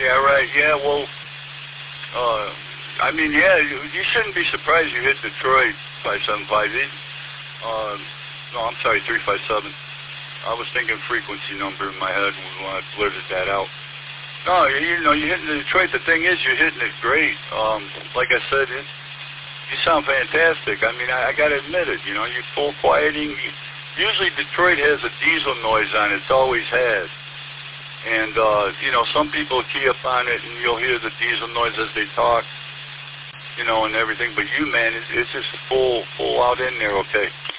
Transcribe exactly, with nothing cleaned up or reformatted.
Yeah, right. Yeah, well, uh, I mean, yeah, you, you shouldn't be surprised you hit Detroit five seven five eight. Uh, no, I'm sorry, three five seven. I was thinking frequency number in my head when I blurted that out. No, you, you know, you're hitting Detroit. The thing is, you're hitting it great. Um, like I said, it, you sound fantastic. I mean, I, I got to admit it. You know, you're full quieting. Usually Detroit has a diesel noise on it. It's always had. And, uh, you know, some people key up on it and you'll hear the diesel noise as they talk, you know, and everything. But you, man, it's, it's just full, full out in there, okay?